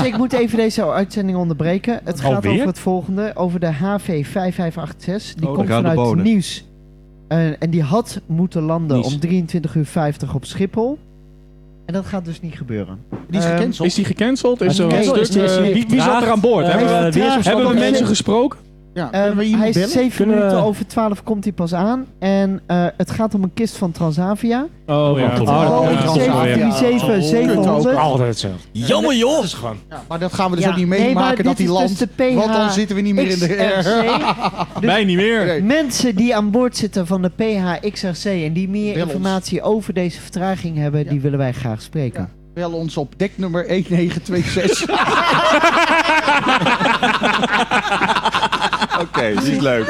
Ik moet even deze uitzending onderbreken. Het gaat Alweer? over het volgende. Over de HV5586. Die komt daar gaan de vanuit bonen. nieuws. En die had moeten landen Nice. om 23:50 op Schiphol. En dat gaat dus niet gebeuren. Die is gecanceld. Is die gecanceld? Is er Nee, een stuk, is die wie zat er aan boord? Hij Hebben heeft we, vertraagd. hebben we Nog mensen steeds. gesproken? Ja, kunnen we iemand Hij is bellen? 7 Kunnen we- minuten over 12 komt hij pas aan. En het gaat om een kist van Transavia. Oh ja. Transavia. 700. Altijd zo. Jammer joh! Dat is gewoon... Ja, maar dat gaan we dus Ja, ook niet nee, maar meemaken dat dit hij is landt. dus de Want dan zitten we niet meer in de PHXRC. Wij niet meer. Nee. Mensen die aan boord zitten van de PHXRC en die meer Bel ons. informatie over deze vertraging hebben, die willen wij graag spreken. Bel ons op deknummer 1926. Oké, die is leuk.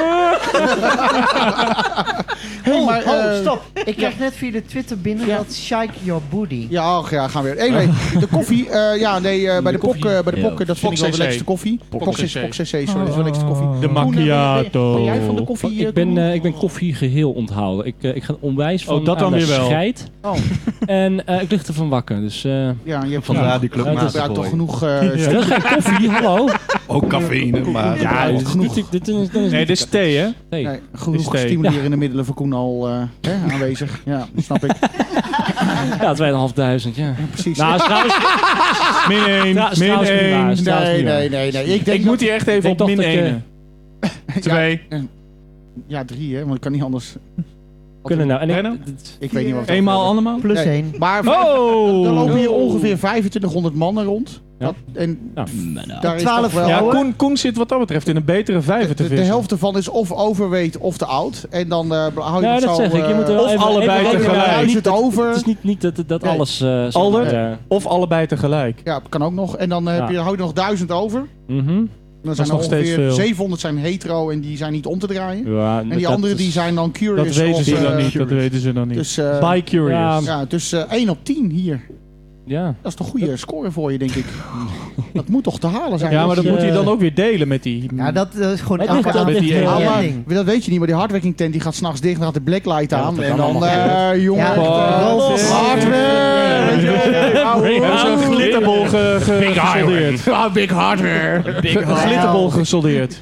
Hey, maar, Stop. Ik krijg net via de Twitter binnen Ja. dat Shike Your Booty. Ja, gaan we weer. Anyway, de koffie. Bij de Pok, dat vind ik wel de CC. lekkerste koffie. Pok CC, sorry, dat is de lekkerste koffie. De Koen, macchiato. Ben jij van de koffie? Ik ben koffie geheel onthouden. Ik ga onwijs van dat dan aan de weer wel. scheid. Oh, En ik lig ervan wakker. Dus, ja, je hebt Vandaar die club je naast gebruikt toch te genoeg... dat is geen koffie, hallo. Ook cafeïne, maar... Ja, dit dit is is genoeg. niet... Dit is Nee, dit is thee, hè? Nee. Nee, Is genoeg thee. stimulerende middelen voor Koen al aanwezig. Ja, dat snap ik. Ja, 2.500, ja. Precies. Nou, is trouwens... Min 1, Is min trouwens niet waar, 1. is trouwens niet waar. Nee. Ik denk Ik moet hier echt even Ik op dacht min dat je- 1. 2. Ja, 3 hè, want ik kan niet anders. Kunnen nou... En Rennen? Ik weet niet wat. Eenmaal andermaal? Plus Nee. 1. Maar Oh! er lopen hier ongeveer 2500 mannen rond. Ja. En Nou, daar is 12 toch wel... vrouwen. Ja, Koen zit wat dat betreft in een betere vijver te de vissen. helft ervan is of overweight of te oud. En dan hou je ja, het dat zo... zeg ik. Je moet er wel of even- allebei even rekenen. tegelijk. Hou je Niet het dat- over. Het is niet dat Nee. alles... Aldert? ja. Of allebei tegelijk. Ja, kan ook nog. En dan hou je nog 1000 over. Mhm. Dan Dat zijn is er nog steeds ongeveer veel. 700 zijn hetero en die zijn niet om te draaien. Ja, En die anderen die zijn dan curious. Dat weten of, ze dan niet. Dat weten ze dan niet. Dus, Bi-curious. Ja. dus 1 op 10 hier. Ja. Dat is toch een goede score voor je, denk ik. Dat moet toch te halen zijn? Ja, maar dat je- moet hij dan ook weer delen met die... Ja, dat is gewoon Het elke ligt- dat ligt aflevering heel een maar, ding. dat weet je niet, maar die hardwerking tent die gaat s'nachts dicht en gaat de blacklight aan. dat En kan dan, allemaal jongen, Ja, echt, hardware! Weet je wel? We hebben zo'n glitterbol gesoldeerd. Big hardware! Een glitterbol gesoldeerd.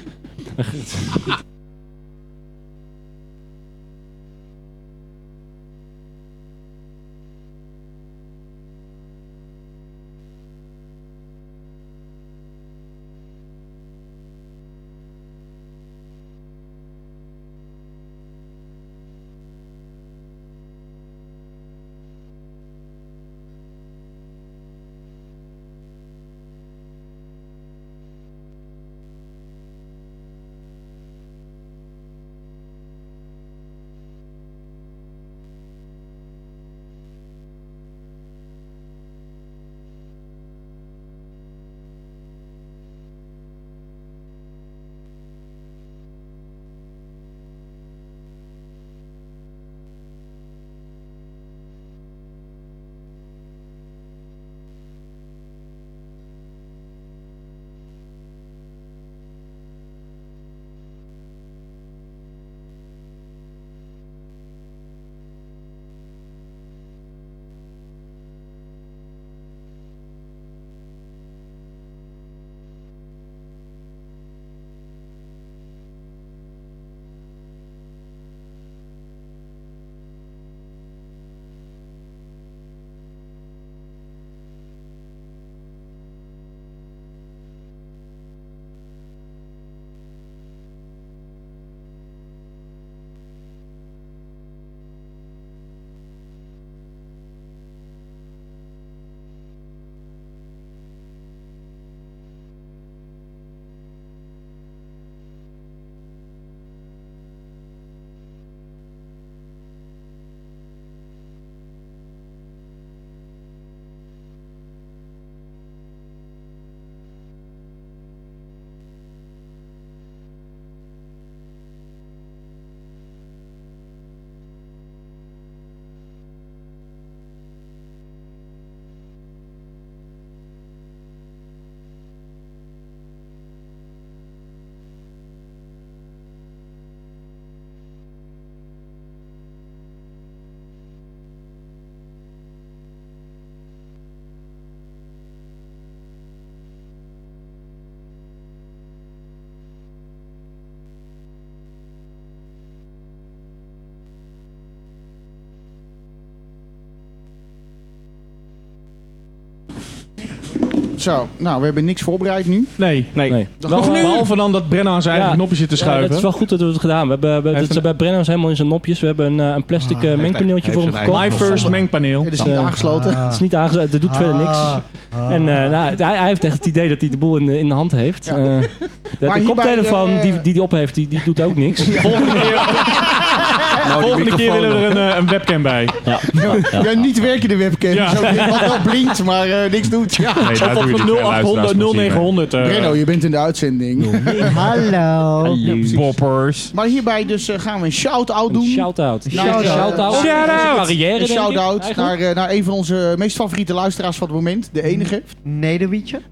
Zo, nou, we hebben niks voorbereid nu. Nee. Nee. Behalve dan dat Brenno aan zijn eigen knopje zit te schuiven. Het is wel goed dat we het gedaan hebben. Het is bij Brenno's helemaal in zijn nopjes. We hebben een plastic mengpaneeltje voor hem gekocht. My first mengpaneel. Het is niet aangesloten. Het is niet aangesloten, het doet verder niks. En hij heeft echt het idee dat hij de boel in de hand heeft. De koptelefoon die hij op heeft, die doet ook niks. Volgende keer willen we er een webcam bij. Ja, niet werkende webcam. Ja. Zo, wat wel blinkt, maar niks doet. Ja. Nee, daar doe je dus geen 0800 0900. Brenno, je bent in de uitzending. Hallo. Poppers. Maar hierbij dus gaan we een shout-out doen. Shout-out. Shout-out. Carrière, Een denk ik, shout-out eigenlijk. naar een van onze meest favoriete luisteraars van het moment. De enige. Nederwietje.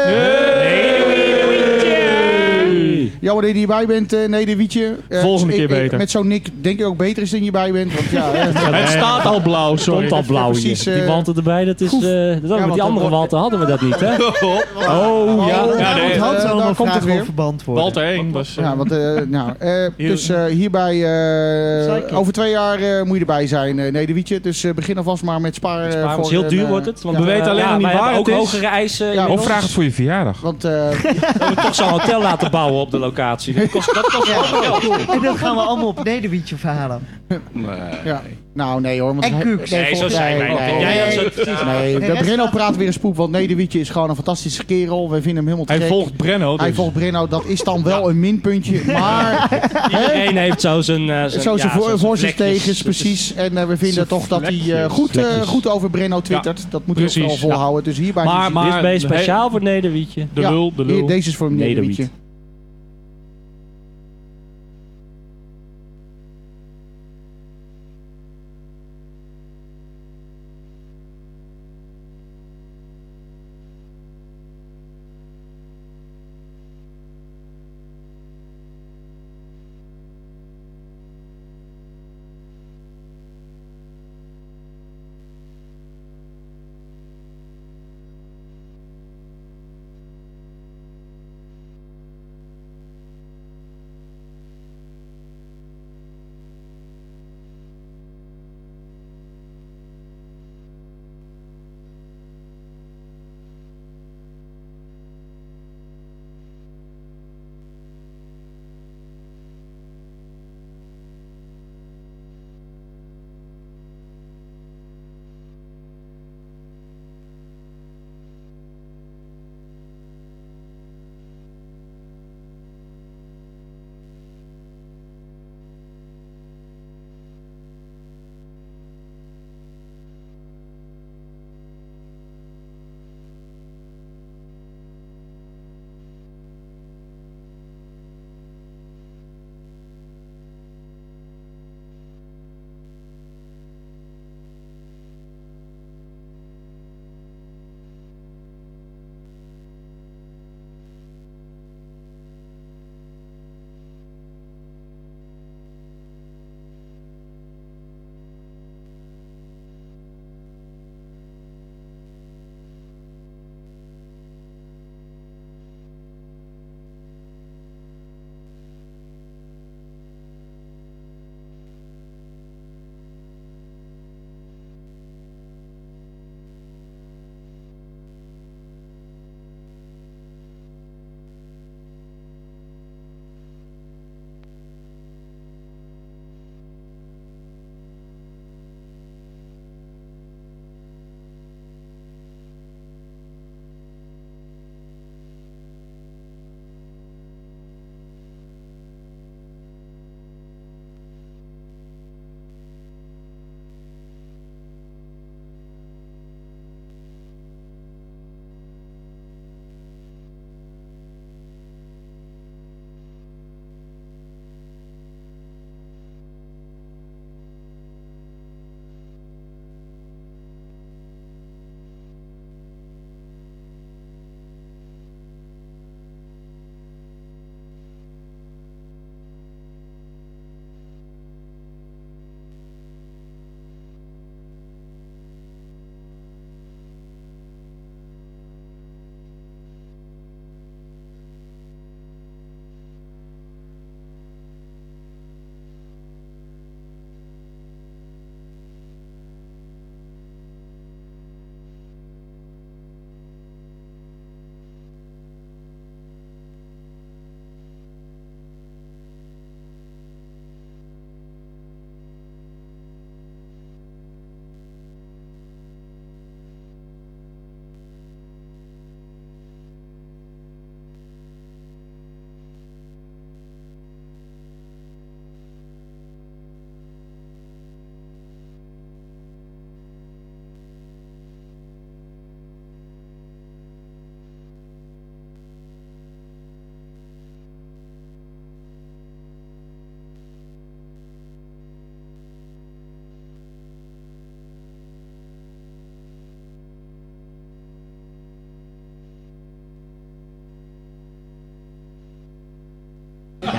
Jammer dat je hierbij bent, Nederwietje. Volgende keer beter. Met zo'n nick denk ik ook beter is dat je hierbij bent. Want ja, Het staat al blauw, sorry. Stond al blauw precies, hier. Die Walter erbij, dat is... met want die andere dan Walter hadden we dat niet, hè? Oh, ja. Ja, nee, moet Hans daar wel een komt het vraag weer. over beantwoorden. Walter 1 was... ja, want dus hierbij over 2 jaar moet je erbij zijn, Nederwietje. Dus begin alvast maar met sparen. Sparen, voor heel duur een, wordt het. Want we weten alleen nog niet wij waar hebben ook het is. hogere eisen. Ja, inmiddels. Of vraag het voor je verjaardag. Want We hebben toch zo'n hotel laten bouwen op de locatie. Dat kost En dat gaan we allemaal op Nederwietje verhalen. ja. Nou, nee hoor. Want En Kuks. Nee, zo zijn wij niet. Jij hebt zo... Nee, De rest Brenno gaat- praat weer een spook, want Nederwietje is gewoon een fantastische kerel. We vinden hem helemaal te Hij gek. volgt Brenno. Hij Dus. volgt Brenno, dat is dan wel een minpuntje. Maar Iedereen heeft zo zijn... zo zijn voor zijn tegens, precies. En we vinden toch dat hij goed over Brenno twittert. Dat moet hij ook precies. vooral volhouden. Dus hierbij... Maar- Dit is bij speciaal voor Nederwietje. De lul. Hier, deze is voor hem Nederwietje. Nederwiet.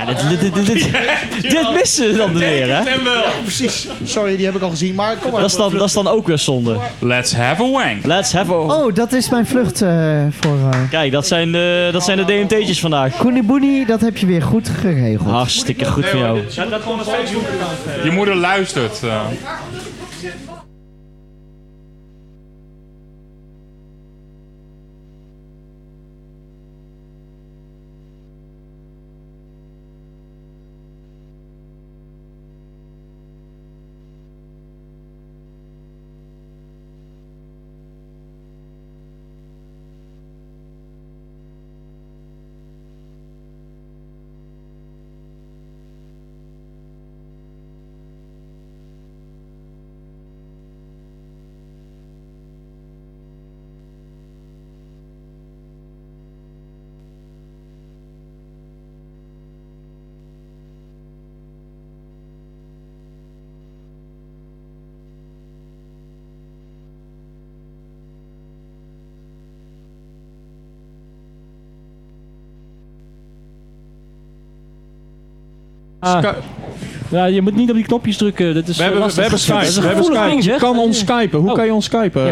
Ja, dit missen ze dan weer, hè? Precies. Sorry, die heb ik al gezien. Maar kom maar. Dat is dan ook weer zonde. Let's have a wank. Let's have a... Oh, dat is mijn vlucht voor... Kijk, dat zijn de DMT'tjes vandaag. Koenie Boenie, dat heb je weer goed geregeld. Hartstikke goed voor jou. Je moeder luistert. Ja, je moet niet op die knopjes drukken. Dat is We hebben Skype. Dat is een We hebben gevoelig Skype. ding, Je zeg. kan ons skypen. Hoe kan je ons skypen?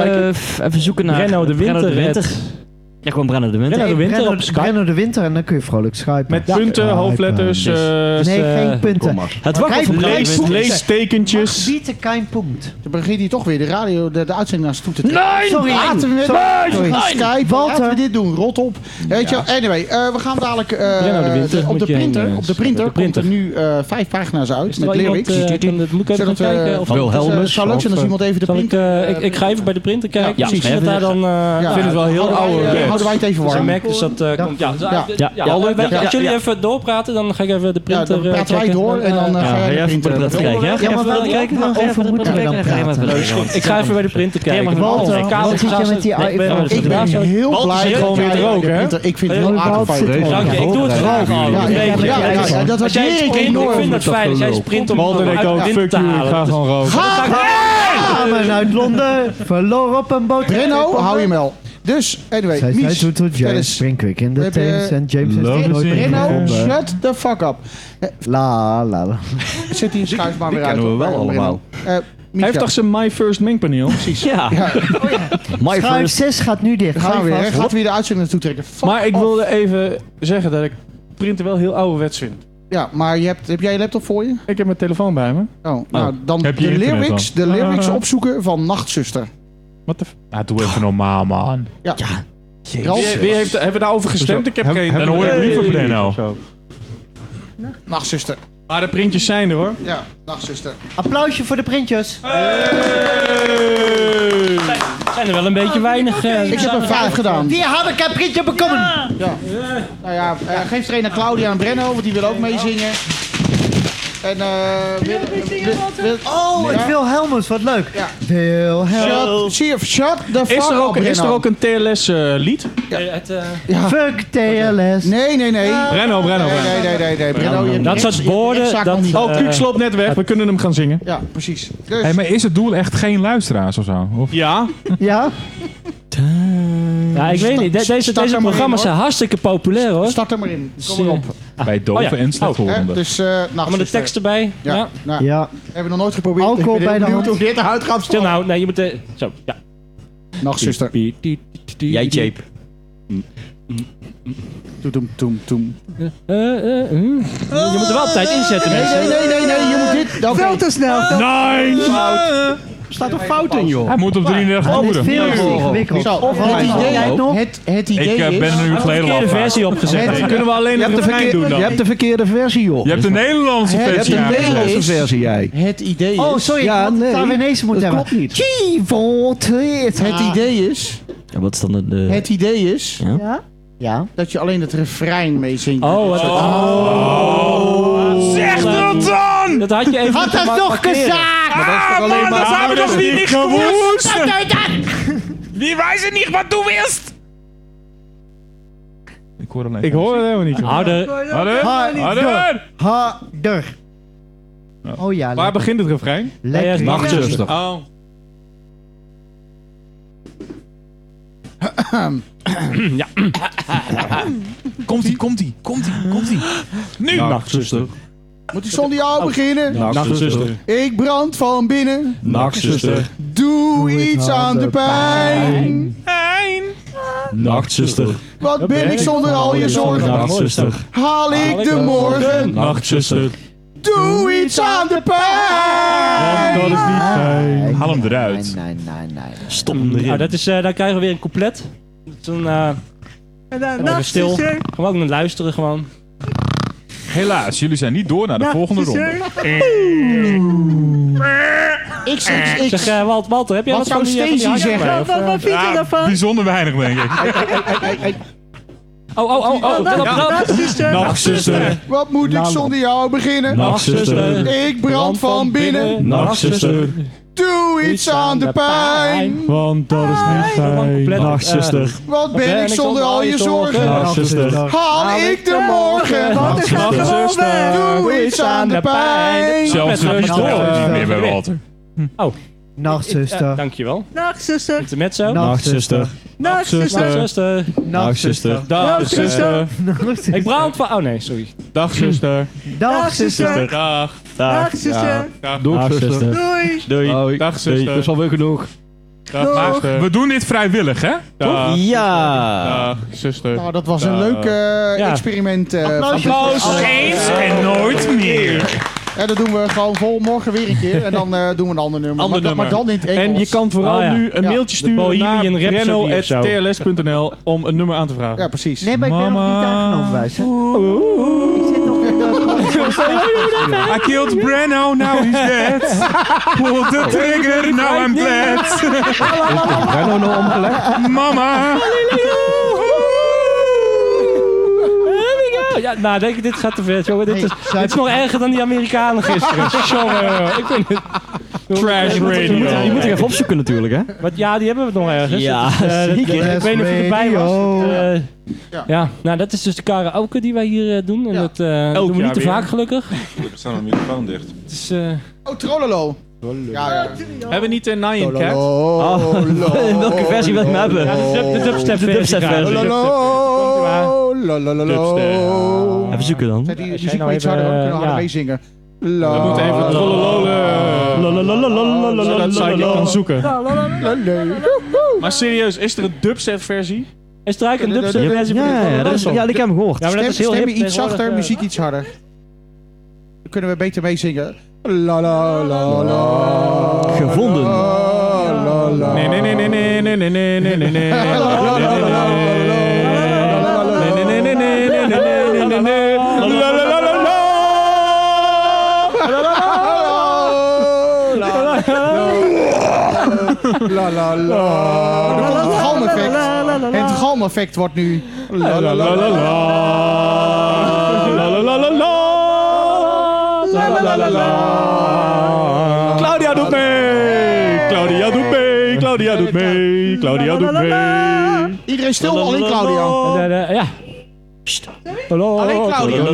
Even zoeken naar... Brenno de Winter. Ja, gewoon Brenno de Winter. Brenno de Winter op Skype. Brenno de Winter en dan kun je vrolijk skypen. Met punten, hoofdletters, Nee, geen punten. Het wacht op Brenno de Winter. leestekentjes. Bieten kein punt. Dan begint hij toch weer de radio, de uitzending naar zijn toe te trekken. Nee! Sorry. Laten we gaan Skype. Walter. Laten we dit doen. Rot op. Weet je, anyway, we gaan dadelijk Brenno de Winter op de moet je printer. heen, Op de printer op de komt er printer. nu 5 pagina's uit Is er met wel iemand, lyrics. dat moet ik even gaan Zodat we- kijken. Of Het zou leuk zijn als iemand even de Zal printer... ik ga even bij de printer kijken. Ja, Misschien dat daar dan... Ja, vind het wel heel ouderwets. Houden wij het even Zijn warm. Mac, dus dat komt... Ja, als jullie even doorpraten, dan ga ik even de Ja, printer dan praten wij checken. door en dan ga jij de printer... Ja, maar waarover moeten we dan praten? Ik ga even bij de printer kijken. Walter, wat zit je met die iPhone? Ik ben heel Walter, blij zit gewoon weer weer er ook, hè? Ik vind het heel aardig Walter van je. zit er Dank je, ik doe het graag al. Ja, dat was Als jij weer sprint, ik enorm. vind het fijn als jij sprint om Walter en ik ook. uit Fuck te you, ik halen. ga gewoon roken. Samen uit Londen, verloor op een boot. Brenno, hou je mel. Dus, anyway, Zij Mies, doet vertel James eens. spring quick in We de hebben- Thames en James is Love nooit meer Brenno, gevonden. shut the fuck up. La la la. Zet die schuif maar weer uit. kennen we wel allemaal. Hij heeft toch zijn My First Mengpaneel? Precies. Ja. My Schuif first. 6 gaat nu dicht. Gaan we weer. Hou Hè? vast. Gaat weer de uitzending naartoe trekken. Fuck Maar ik off. wilde even zeggen dat ik printen wel heel ouderwets vind. Ja, maar heb jij je laptop voor je? Ik heb mijn telefoon bij me. Oh, nou dan Heb je de internet lyrics opzoeken van Nachtzuster. Wat de Ja, doe even normaal, man. Ja. Wie, Ralf, wie heeft, hebben we daarover gestemd? Ik heb geen... Dan hoor ik liever Brenno. Nachtzuster. Maar de printjes zijn er, hoor. Ja, Nachtzuster. Applausje voor de printjes. Zijn er wel een beetje weinig. Ik heb er 5 gedaan. Die heb ik een printje bekomen. Ja. Nou ja, geef er een aan Claudia en Brenno, want die wil ook meezingen. En Oh, het Wilhelmus, wat leuk. Ja. Wilhelmus. Shut the fuck Is er ook, up, is er Brenno. ook een TLS-lied? Ja. Fuck TLS. Nee. Brenno. Nee. Brenno, je hebt Dat die soort rechtszaak woorden, nog dat- niet. Oh, Kuuk sloopt net weg. We kunnen hem gaan zingen. Ja, precies. Dus, Hey, maar is het doel echt geen luisteraars of zo? Of? Ja. Ja? Ja, ik weet niet. Deze start er maar programma's in, zijn hartstikke populair, hoor. start er maar in. Kom erop. Bij dove Oh ja. en Hè, slechthoorenden. dus, Maar de tekst erbij. Ja. Ja. Nou, Ja. hebben we nog nooit geprobeerd. Alcohol Ik ben bij heel de benieuwd hand. hoe dit eruit gaat. Stil nou. Nee, je moet... Zo, ja. Nachtzuster. Jij, Jape. Toem. Je moet er wel op tijd inzetten, mensen. Nee. Je moet dit... Oké. Veel te snel. Nee! Er staat een fout in, joh. Hij moet op 33 Het is uren. veel te ingewikkeld. Zo, Of het idee, nog? het idee Ik is... ben er nu De geleden verkeerde al. versie opgezet. Het- Kunnen we alleen het refrein doen dan? Je hebt de verkeerde versie, joh. Je hebt de Nederlandse Je hebt versie de de aangezet. Nederlandse is- versie, jij. Het idee is... Oh, sorry. Ja, ik had het nee. Taiwanese moeten Dat hebben. klopt niet. Het idee is... Ja, wat is dan de... Het idee is... Ja? Ja. dat je alleen het refrein meezingt. Oh, wat... Zeg dat dan! Dat had je even... Had dat toch gezegd? Alleen maar zijn we toch niet gewoest? Wie wijst het niet wat du willst? Ik hoor alleen. Ik hoor het helemaal niet. Harder. Harder! Harder. Oh ja. Waar begint het refrein? Lekker. Nachtzuster. Oh. Ja. Komt-ie. Nu! Nachtzuster. Moet ik zonder jou beginnen? Nachtzuster. Ik brand van binnen. Nachtzuster. Doe iets aan de pijn. Nachtzuster. Wat ben ik zonder al je zorgen? Nachtzuster. Haal ik de morgen? Nachtzuster. Doe iets aan de pijn. Dat is niet fijn. Haal hem eruit. Nee. Stop hem erin. Nou, dat is, dan krijgen we weer een couplet. Toen even stil. Gewoon naar luisteren gewoon. Helaas, jullie zijn niet door naar de volgende ronde. Ik Zeg, Walter, heb jij Wat wat van zou die Stacey zeggen? Wat vind je daarvan? Bijzonder weinig, denk ik. Nachtzuster. Wat moet ik zonder jou beginnen? Nachtzuster. Ik brand van binnen. Nachtzuster. Doe iets aan de pijn. Want dat is niet fijn. Nachtzuster. Wat ben ik zonder al je zorgen? Nachtzuster. Haal ik de morgen? Nachtzuster. Doe iets aan de pijn. Zelfs de liefde niet meer bij Walter. Nachtzuster. Dankjewel. Nachtzuster. Intermezzo. Nachtzuster. Nachtzuster. Nachtzuster. Nachtzuster. Ik brand van... Oh nee, sorry. Dag zuster. Dag, zuster. Dag. Nachtzuster. Doeg zuster. Doei. Doei. Dag zuster. Dat is alweer genoeg. Dag. We doen dit vrijwillig, hè? Dag. Ja. Dag zuster. Nou, dat was een leuk experiment. Applaus eens en nooit meer. Ja, dat doen we gewoon morgen weer een keer. En dan doen we een ander nummer. Maar dan in het Engels. En je kan vooral nu een mailtje sturen naar Bohemian Rhapsody of zo. brenno@tls.nl om een nummer aan te vragen. Ja, precies. Nee, maar ik ben nog niet aangenomen, wijs. Ik zit nog in I killed Brenno, now he's dead. Pull the trigger, now I'm glad. Brenno nog omgelegd. Mama. Ja, nou, denk ik, dit gaat te ver, jongen. Dit is nog erger dan die Amerikanen gisteren. Jongen, ik vind het... Trash radio. Die moet ik even opzoeken natuurlijk, hè? Maar ja, die hebben we nog ergens. Ja, zeker. Ik weet niet of je erbij was. Ja. Ja, nou, dat is dus de karaoke die wij hier doen. En Ja. dat doen we niet te weer. vaak, gelukkig. Er staat een microfoon dicht. Het is... Oh, Trololo. Ja. Hebben we niet een Nyan Cat? In welke versie wil ik hem hebben? de dubstep versie. Even zoeken dan. Die muziek maar iets harder, kunnen we harder meezingen. We moeten even trololole. Zodat Psychic kan zoeken. Maar serieus, is er een dubstep versie? Is er eigenlijk een dubstep versie? Ja, die heb ik gehoord. Ja, maar dat is heel Stemmen hip iets zachter, tegenwoordig, muziek iets harder. Dan kunnen we beter meezingen. La la la la. Gevonden. Nee. La la la. Er komt het galmeffect. En het galmeffect wordt nu. La la la la. Claudia doet mee! Claudia doet mee! Claudia doet mee! Claudia doet mee! Iedereen stil, alleen Claudia. Ja. Alleen Claudia.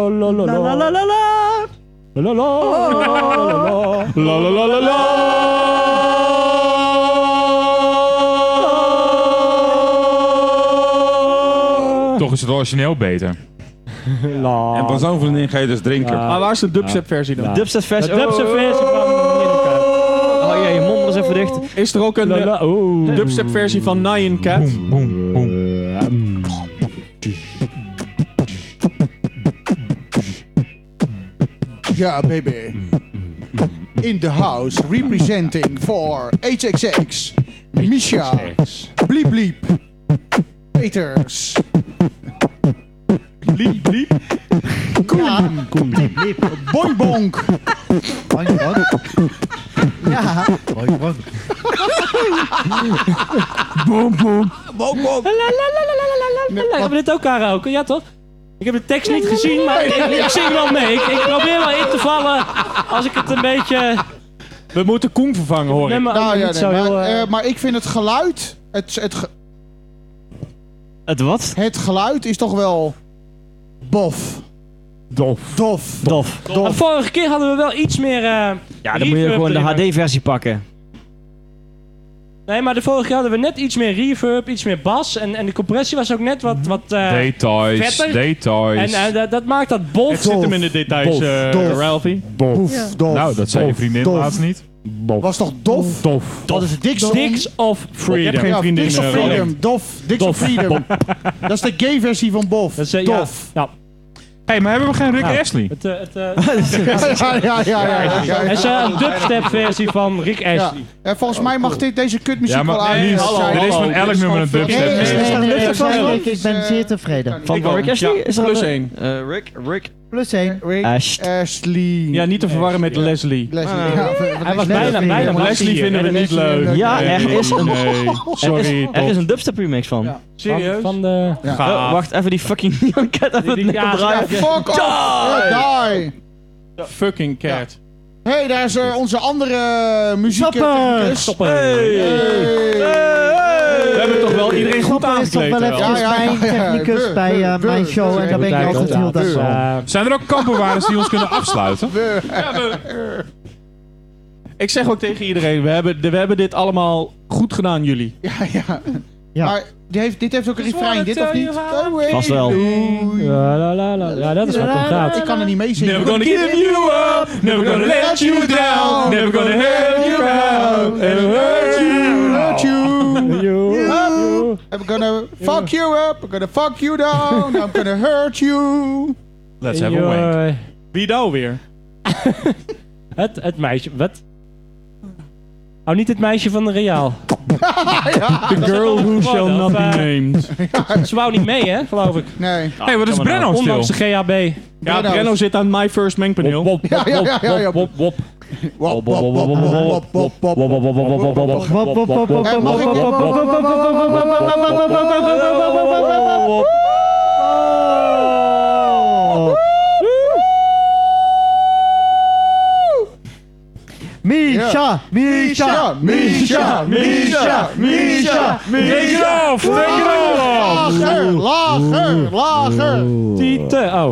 Toch is het origineel beter. En van zo'n vriendin ga je dus drinken. Maar waar is de dubstep versie dan? Dubstep versie. De dubstep versie van Oh ja, je mond was even dicht. Is er ook een dubstep versie van Nyan Cat? Ja, baby. In the house, representing for HXX. Misha. Bliep Bliep. Peters. Bliep bliep. Koen. Boing Bonk. Ja. Hebben we dit ook karaoke? Ja, toch? Ik heb de tekst niet gezien, maar ik zing wel mee. Ik probeer wel in te vallen als ik het een beetje... We moeten Koen vervangen, hoor ik. Nee, maar niet zo heel... Maar ik vind het geluid... Het wat? Het geluid is toch wel... Bof. Dof. Maar vorige keer hadden we wel iets meer... Ja, dan moet je gewoon de HD-versie pakken. Nee, maar de vorige keer hadden we net iets meer reverb, iets meer bas. En de compressie was ook net wat Details. vetter. Details. En dat maakt dat bof. Het zit hem in de details, Ralphie. Boef, dof. Nou, dat zei je vriendin Dof. laatst niet. Was toch dof? Tof. Dat is Dix Dicks of Freedom. Ik heb geen vriendin. Dix of Freedom. Dof. Dix of Freedom. Dat is de gay versie van bof. Dat is, Dof. Ja. Hé, maar hebben we geen Rick Astley? Ja. Het is een dubstep versie van Rick Astley. Volgens mij mag deze kutmuziek Ja, wel maar uit. er is van elk nummer een dubstep. Ik ben zeer tevreden. Van Rick Astley? Is er Plus een- 1. Rick. Plus 1. Ashley. Ja, niet te verwarren met Leslie. Hij was bijna Leslie vinden we niet leuk. Ja, er is een... Sorry, Er is een dubstep remix van. Ja. serieus? Van de... Wacht, even die fucking Neon Cat even draaien. Fuck off! Die! Fucking cat. Hey, daar is onze andere muziek. Stoppen! We hebben toch wel iedereen goed Stopper is toch wel aangekleed. eventjes mijn technicus bij mijn show en daar ben ik altijd heel dankbaar. Zijn er ook kampenwaarders die ons kunnen afsluiten? Ik zeg ook tegen iedereen, we hebben dit allemaal goed gedaan, jullie. Ja. Maar dit heeft ook een refrein, dit of niet? Vast wel. Ja, dat is wat om gaat. Ik kan er niet mee zingen. Never gonna give you up, never gonna let you down, never gonna help you out, never hurt you. Hurt you. I'm gonna fuck you up, I'm gonna fuck you down, I'm gonna hurt you. Let's have a wank. Wie nou weer? Het meisje, wat? Oh, niet het meisje van de Real. The girl who shall not be named. Ze wou niet mee, hè, geloof ik. Nee. Hé, wat is Brenno stil? Ondanks de GHB. Ja, Brenno zit aan My First Mengpaneel. Ja. Wop. Wop, wop, wop, wop, wop, wop, wop. Mag ik Misha! Misha! Take it off! Lager! Tieten. Oh.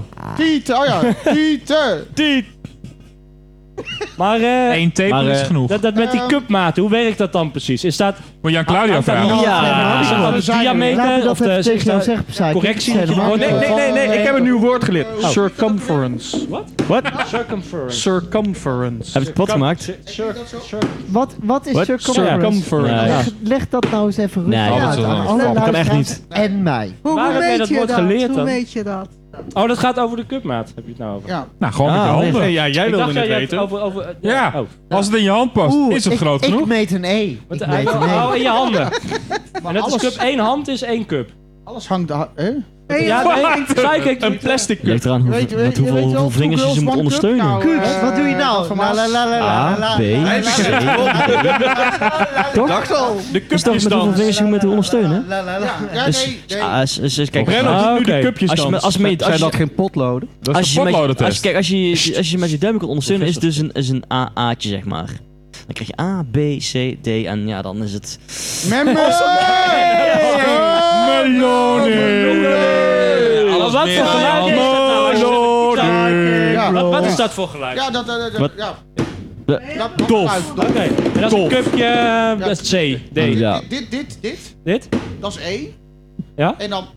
Tieten! Maar Eén tepel is genoeg. dat met die cupmaten, hoe werkt dat dan precies? Is dat... Moet Jan Claudio vragen? Is dat Laten aan we de diameter of dat even tegen jou de zeggen, Psyche. correctie? Nee, ik heb een nieuw woord geleerd. Circumference. Wat? Circumference. Circumference. Heb je het pot gemaakt? Wat is circumference? Circumference. Leg dat nou eens even rustig Nee, uit dat is aan een alle flap. Kan echt luisteraars niet. en mij. Waar heb jij dat woord geleerd dan? weet je dat? Oh, dat gaat over de cupmaat. Heb je het nou over? Ja. Nou, gewoon met je handen. Ja, jij Ik wilde dacht, het jij hebt weten. over... Ja, Oh. als het in je hand past, is het groot Ik genoeg. meet een E. Ik Wat, meet een oh, E. in je handen. En dat is alles- cup. 1 hand is 1 cup. Alles hangt... Hè? Ja, nee, Een plastic Ligt cup. eraan hoeveel vingers je ze moet ondersteunen. Kuks, wat doe je nou? La la la la A, la B, la. C. Dacht al. De Is toch met hoeveel cupjesdans. vingers je moet ondersteunen? La la la. Ja, Dus, kijk, Brenno Ah, doet nu de oké. cupjesdans. als je met geen potloden? Dat Als is je, de met, potlodentest. kijk, als je met je duim kan ondersteunen, is het dus een AA'tje, zeg maar. Dan krijg je A, B, C, D en ja, dan is het... Wat voor geluid is dat nou? Wat is dat voor geluid? Ja, dat... Wat? Ja. De- Tof. Oké, en dat is een cupje, dat is C, D. Ja. Dit, Dit? dat is E. Ja? En dan...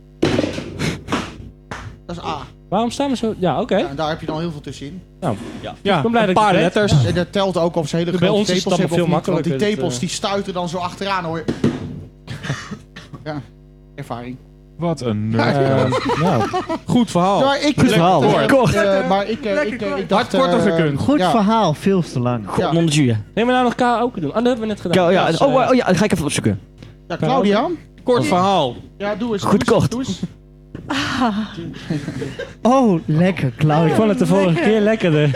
Dat is A. Waarom staan we zo... Ja, oké. Ja, en daar heb je dan heel veel tussenin. Ja, Ik ben blij een dat ik paar het weet. letters. En dat telt ook of ze hele Bij grote ons is het tepels hebben allemaal of veel niet. Want die makkelijker, tepels dat, die stuiten dan zo achteraan hoor. Ja, ervaring. Wat een nerd. Nou, Goed verhaal. Maar ik, Goed verhaal. Kort. maar ik dacht... Had korter gekund. Goed verhaal, veel te lang. God, non de jus. neem we nou nog karaoke doen? Ah, dat hebben we net gedaan. Ja, Dus, oh ja, dat ga ik even opzoeken. Ja, Claudia. Kort verhaal. Ja, doe eens. Goed doe eens, kort. doe eens. Oh, lekker, Ik Claudia. vond het de vorige keer lekkerder.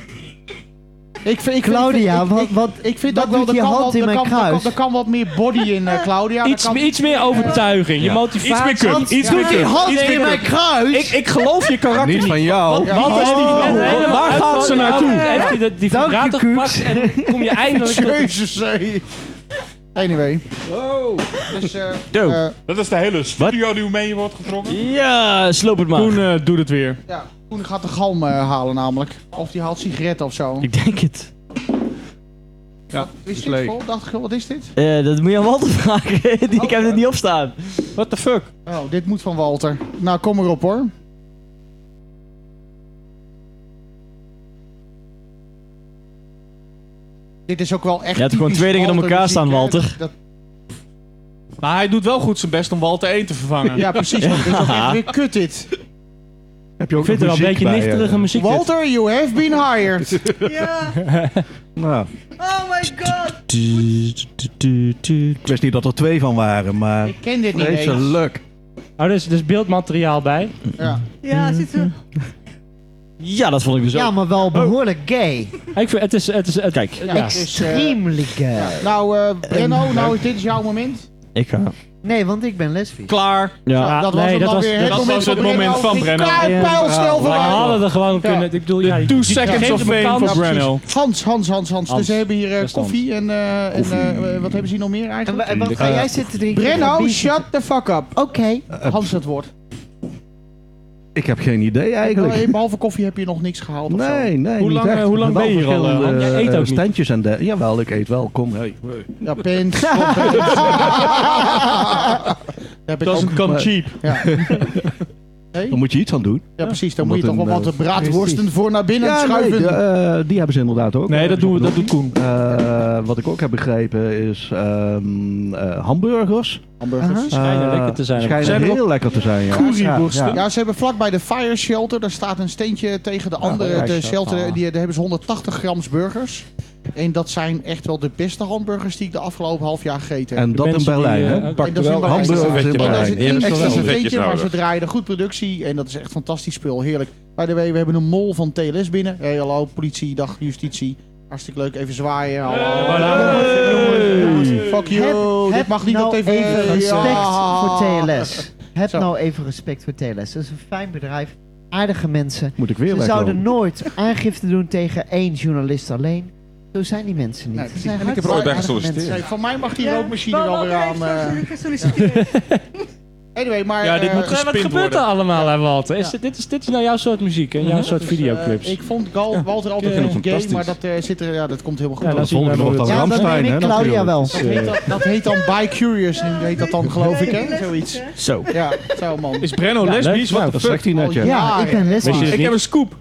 Claudia, wat Ik vind wat dat wel... doet je hand in mijn kruis? Er kan wat meer body in, Claudia. Iets meer overtuiging. Je motivatie. Iets meer cup. Iets meer die cup. hand in mijn kruis? Ik geloof je karakter Niet niet. van jou. Wat is die vrouw? Waar gaat ze naartoe? Heeft hij die Dank je, vibrator Koeks. gepakt en kom je eindelijk... Jezus, hey. Anyway. Dus, Dat is de hele studio die mee wordt getrokken. Ja, sloop het maar. Koen doet het weer. ja, Koen gaat de galm halen namelijk. Of die haalt sigaretten of zo. Ik denk het. Ja, Is is dit leeg. vol? Dacht ik, wat is dit? Dat moet je aan Walter vragen. Ik heb het niet opstaan. What the fuck? Oh, dit moet van Walter. Nou, kom erop hoor. Dit is ook wel echt. Je hebt gewoon typisch 2 dingen door elkaar muziek, staan, hè. Walter. Maar hij doet wel goed zijn best om Walter 1 te vervangen. Ja, precies. Want dit is ook echt weer kut dit. Heb je ook Ik vind het wel een beetje nichterige muziek. dit. Walter, you have been hired. Ja. Nou, Oh my god. ik wist niet dat er 2 van waren, maar... Ik ken dit niet Deze eens. luk. Oh, er is dus beeldmateriaal bij. Ja. Ja, zit er. Ja, dat vond ik dus ook. Ja, maar wel behoorlijk gay. Ik vind, Kijk. Ja, Ja. dus, Extremely gay. nou, Brenno, nou, dit is jouw moment. Ik ga. Nee, want ik ben lesbisch. Klaar. Ja, dat was nee, hem dat dan was, weer. dat was het moment van Brenno. Pijlstel we voor hadden er gewoon kunnen... Ik bedoel, ja, 2 seconds of fame voor Brenno. Hans. Dus ze hebben hier Daar stond. koffie en wat hebben ze hier nog meer eigenlijk? En wat ga jij zitten drinken? Brenno, Bier? shut the fuck up. Oké. Hans het woord. Ik heb geen idee eigenlijk. Behalve koffie heb je nog niks gehaald of zo? Nee, Hoe niet lang- echt. hoe lang Wel ben je hier al, verschillende, Jij eet ook niet. standjes en jawel, ik eet wel. Kom, hey. Ja, pint. Heb ik Doesn't ook. come cheap. Ja. Nee? Dan moet je iets aan doen. Ja, precies. Dan moet je Omdat toch wel een, wat braadworsten voor naar binnen Ja, schuiven. nee, die hebben ze inderdaad ook. Nee, dat doet Koen. Wat ik ook heb begrepen is hamburgers. Hamburgers. schijnen lekker te zijn. Schijnen Zijn er heel lekker te zijn, ja. Curryworsten? Ja, ze hebben vlakbij de fire shelter, daar staat een steentje tegen de andere ja, de ja. shelter. Daar hebben ze 180 grams burgers. En dat zijn echt wel de beste hamburgers die ik de afgelopen half jaar gegeten heb. En dat in mensen die, Berlijn, hè? En dat is in Berlijn. hamburgers in En dat is Berlijn. een Die hebben extra wel vetjes ventje, maar ze nodig. draaien een goed productie. En dat is echt fantastisch spul. Heerlijk. By the way, we hebben een mol van TLS binnen. Hey, hallo, politie, dag, justitie. Hartstikke leuk, even zwaaien. Hallo. Fuck you. Dit mag niet nou op tv. even respect Ja. voor TLS. Heb Zo. nou even respect voor TLS. Dat is een fijn bedrijf. Aardige mensen. Moet ik weer Ze weglopen. zouden nooit aangifte doen tegen 1 journalist alleen. Zo zijn die mensen niet. Nee, Ze precies. zijn En ik heb hartstikke ooit bij aardige gesolliciteerd. mensen. Van mij mag die rookmachine wel weer aan. gesolliciteerd. Anyway, maar... Ja, dit moet Wat gespind gebeurt er worden. allemaal, hè, Walter? Dit is nou jouw soort muziek en jouw soort videoclips. ik vond Walter altijd Ja, een beetje gay, fantastisch. maar dat zit er... Ja, dat komt helemaal goed. Ja, Dat dan zien we volgende wel wordt weer dan Ja, terug. dan Ramstein, neem ik hè, Claudia natuurlijk. wel. heet dan By Curious, heet dat dan geloof ik, hè? Zoiets. Zo. Ja, man. Is Brenno Ja, lesbisch? leuk. Wat Dat de fuck? zegt hij net, ja. Ja, ik ben Weet je lesbisch. het Ik heb een scoop.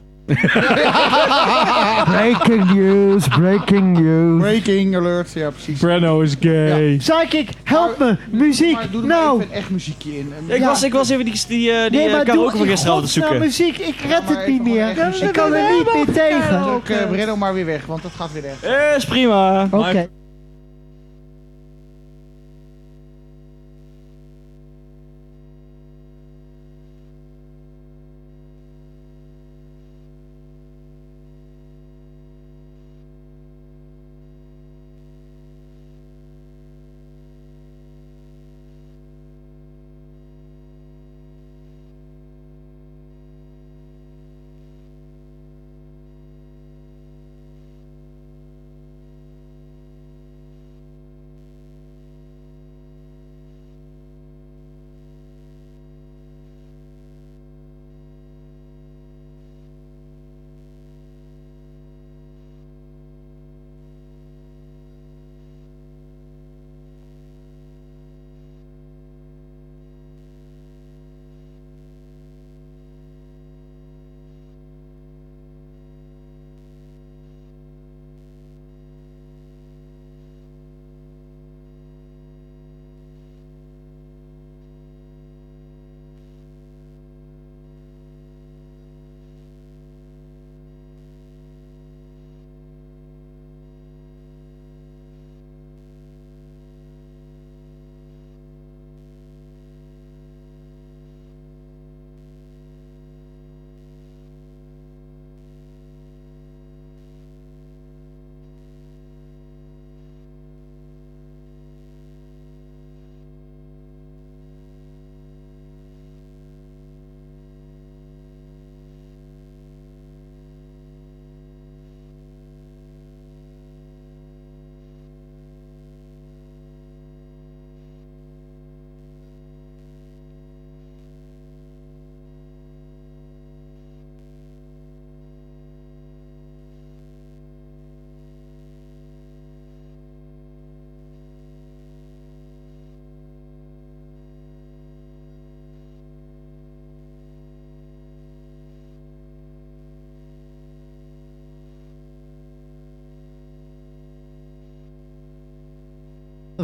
Breaking news, breaking news. Breaking alert, ja precies. Brenno is gay. Psychic, help me. Muziek, Maar doe er nou. even een echt muziekje in. Ik was even die Nee, maar karaoke doe van in gisteren aan het godsnaam zoeken. muziek. Ik red maar het niet even meer. maar even Ik kan er niet meer tegen. Ook Brenno maar weer weg, want dat gaat weer weg. Is prima. Oké.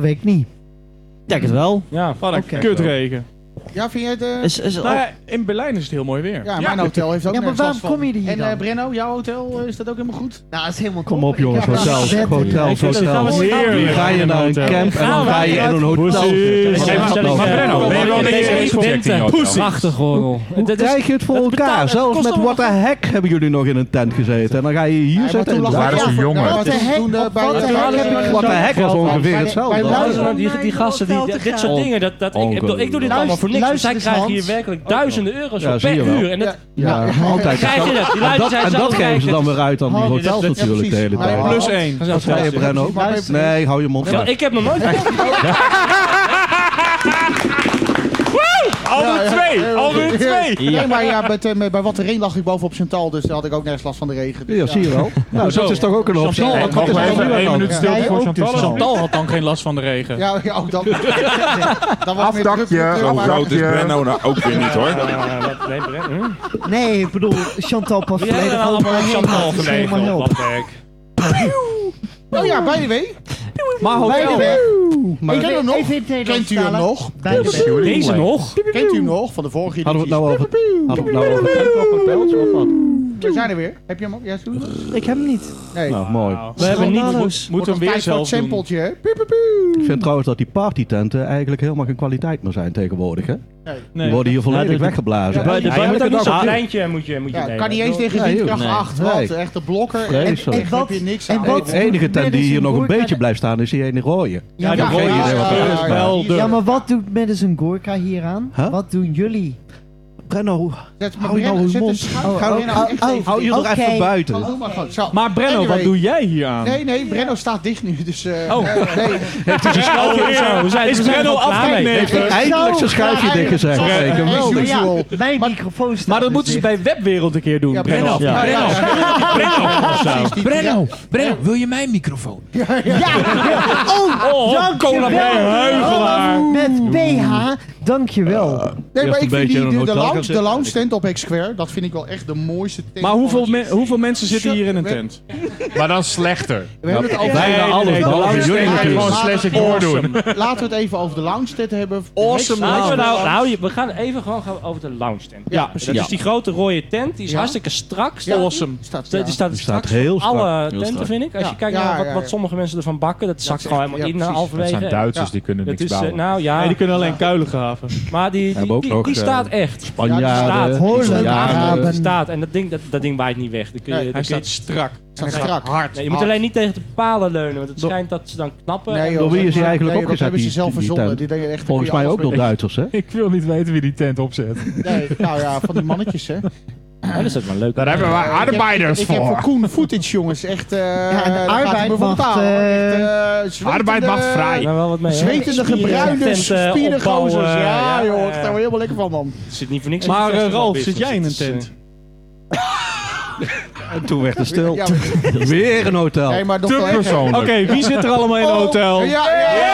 Dat weet ik niet. Denk het wel. Ja, van een Oké. kutregen. Ja, vind jij het... Nou ja, in Berlijn is het heel mooi weer. Ja, mijn hotel heeft ook Ja, maar nergens waarom last van. kom je hier En dan? Brenno, jouw hotel, is dat ook helemaal goed? Nou, dat is helemaal Kom op jongens, Ja, hotels. bed- Hotels. Heerlijk. Dan ga je naar een camp en dan ga je in een hotel. Maar Brenno, ben je wel een beetje ingecheckt in je hotel? Prachtig, Gorgel. Hoe krijg je het voor elkaar? Zelfs met what the heck hebben jullie nog in een tent gezeten. En dan ga je hier zitten. En waren ze jonger. Wat de heck? what the heck was ongeveer hetzelfde. Die gasten, dit soort dingen, ik doe dit allemaal voor niks. Zij krijgen hier werkelijk duizenden euro's Ja, voor zie je per wel. uur. En dat, Ja, altijd. krijg je dat. Die luiden zijn En zo dat geven ze rijk. dan weer uit aan die hotels natuurlijk de hele tijd. Plus 1. Wat zei je, Brenno? Nee, hou je mond Ja, uit. ik heb nog nooit... Alweer 2! Nee, maar ja, bij Wat de Reen lag ik bovenop Chantal, dus daar had ik ook nergens last van de regen. Dus Ja, zie je wel. Nou, dat is toch ook een optie. Chantal, Wat wat is nog er nu even aan 1 de minuut hand? stilte Jij voor ook Chantal. dus al. Chantal had dan geen last van de regen. Ja, ook dan. Dan was het Afdakje. Zo groot is Brenno nou ook weer niet hoor. Nee, ik bedoel, Chantal pas Wie hebben volledig er allemaal open. Chantal Dat is helemaal gelegen op help. Lapwerk? Oh ja, by the way. Maar Bij de hotel. weg. Maar Ik ken hem nog. Even in het Nederlands Kent u hem vertalen. nog? Bij de weg. Deze nog? Kent u hem nog? Van de vorige editie. hadden we het nou over tent of hotels of wat? We zijn er weer. Heb je hem ook? Ja, doe hem. Ik heb hem niet. Nee. Nou, mooi. We hebben niet... Moeten we hem weer tijd voor zelf het doen. sampletje, hè? Ik vind trouwens dat die partytenten eigenlijk helemaal geen kwaliteit meer zijn tegenwoordig, hè? Die worden hier volledig weggeblazen. Ja, Je moet ook niet zo'n Ja, pleintje moet je Ja, nemen. kan niet eens tegen Nee, joh. windkracht Nee. 8. Nee. Wat? Echt de blokker. Vreselijk. En heb je niks en aan. wat- De enige tent die hier nog een Gurka- beetje blijft staan is die ene rode. Ja, Ja, maar- de rode geen idee wat er is, maar- Ja, maar wat doet Madison Gorka hier aan? Huh? Wat doen jullie? Brenno, Zet hou je nou je mond. Hou je er Oké. even buiten. Doe maar gewoon. Zo. Maar Brenno, Anyway. wat doe jij hier aan? Nee, Brenno staat dicht nu. Dus, nee. Is Brenno afscheid nemen? Eindelijk zijn schuifje dichtgezegd. Zoals- Zeker. As Wel. usual. Mijn microfoon staat. Maar dat dus moeten ze dicht. bij Webwereld een keer doen. Ja, Brenno. Brenno. Ja. Brenno. Brenno, wil je mijn microfoon? Oh, cola bij Huigelaar. Met PH, dankjewel. Nee, maar Eerst ik een vind beetje in een de hotel gaan lounge zitten. tent op X-Square, dat vind ik wel echt de mooiste tent. Maar hoeveel mensen zitten hier in een tent? Maar dan slechter. We hebben het over... Bijna alles, behalve jullie Ga je gewoon natuurlijk. slash ignore doen. Laten we het even over de lounge tent hebben. We gaan even gewoon over de lounge tent. Ja, Dat precies. is die grote rode tent, die is Ja. hartstikke strak. Ja. Awesome. Die staat staat straks heel voor alle strak. tenten, vind ik. Als je kijkt Ja, naar ja, wat ja. sommige mensen ervan bakken, dat zakt is gewoon echt- helemaal ja, in precies. Dat halverwege. zijn Duitsers, Ja. die kunnen Dat niks is, bouwen. nou ja, Nee, die kunnen alleen kuilen graven. maar die Hebben ook nog, staat echt. Spanjaarden, Holland, Italianen. Araben. Die staat. En dat ding waait niet weg. Dan kun je, Nee, dan Hij kun je- staat strak. Staat strak. Hard. Nee, je moet alleen niet tegen de palen leunen, want het schijnt dat ze dan knappen. Nee, en- joh, Door wie is hij dat- eigenlijk nee, dat opgezet, hebben ze die- zelf die verzonnen. tent? Die denken echt, Volgens kun je mij ook alles nog mee- Duitsers, hè? Ik wil niet weten wie die tent opzet. Nee, nou ja, van die mannetjes, hè. Ja, dat is ook wel leuk. Daar hebben we arbeiders Ik heb voor voor. Koen footage, jongens. Echt, en de daar gaat hij arbeid me voor mag, betalen. Echt, zwetende- Arbeid mag vrij. Nou, wel wat mee, hè? Zwetende, Spieren, gebruinde, tenten, spieren opbouwen, gozers. Ja, joh, daar ja. word je helemaal lekker van, man. Het zit niet voor niks. Maar in de Ralf, festivalbusiness. zit jij in een Het is, tent? En toen werd het stil. Ja, Weer een hotel. nee, maar nog Te wel erger. persoonlijk. Oké, wie zit er allemaal in een hotel? Ja.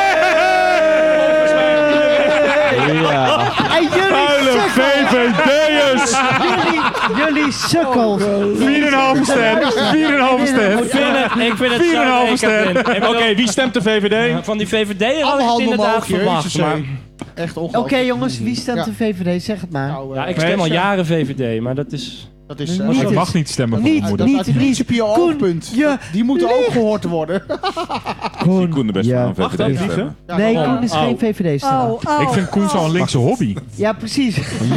En jullie VVD'ers! jullie sukkels. 4,5 ster. 4,5 ster. Ik vind het 4,5 zo lekker. ster. Oké, wie stemt de VVD? Van die VVD had ik Alle het handen inderdaad omhoog, verwacht. jezus, Maar, Echt Oké ongelooflijk. jongens, wie stemt Ja. de VVD? Zeg het maar. Nou, ja, ik stem al jaren VVD, maar dat is... dat is... Niet- Je mag niet stemmen voor Niet- mijn moeder. dat is uit principieel Koen, oogpunt. je Die moeten ook gehoord worden. Koen. Koen de beste Ja. van Mag dat VVD niet, hè? stemmen. Nee, waarom? Koen is geen VVD-stemmer. Ik vind Koen zo'n linkse hobby. Ja, precies.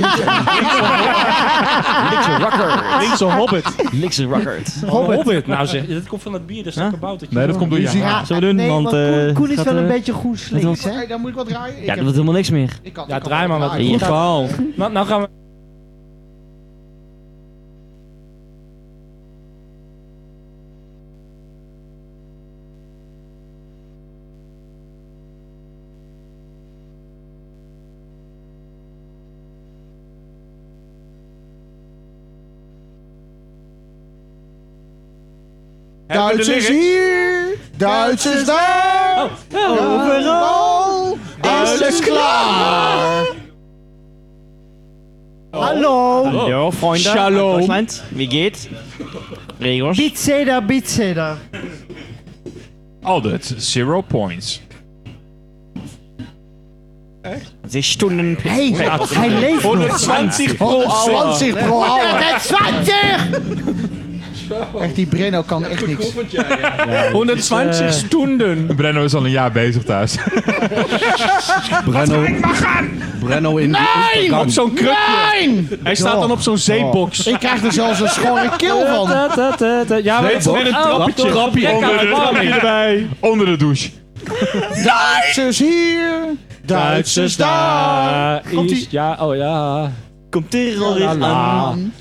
Linkse rocker. Linkse hobbit. Linkse rocker. Hobbit. Nou zeg, dat komt van dat bier, dat is een kaboutertje. Nee, dat komt door je haar. Zullen we doen? Nee, Want Koen is gaat, wel een beetje goed links, hè? Hey, dan moet ik wat draaien. ja, dat wordt helemaal niks meer. Ja, draai maar wat. Ja. Goed verhaal. Nou gaan we... Duitsers hier, Duitsers daar. Overal is het klaar. Hallo. Hallo, Freunde. Shalom. Deutschland. Wie geht's? Regels. Biedzeder, biedzeder. Altijd 0 points. 24 Stunden. Hey, hij leeft nog. 120 pro hour. 120 pro hour. 120! Echt, die Brenno kan echt niks. 120 stunden. Brenno is al een jaar bezig thuis. Brenno in Op zo'n krukje. Hij staat dan op zo'n zeebox. Ik krijg er zelfs een schorre keel van. Ja, maar Met een trappetje. Trappetje erbij. Onder de douche. Duitsers hier. Duitsers daar. Komt-ie? Ja, oh ja. Komt er alweer aan.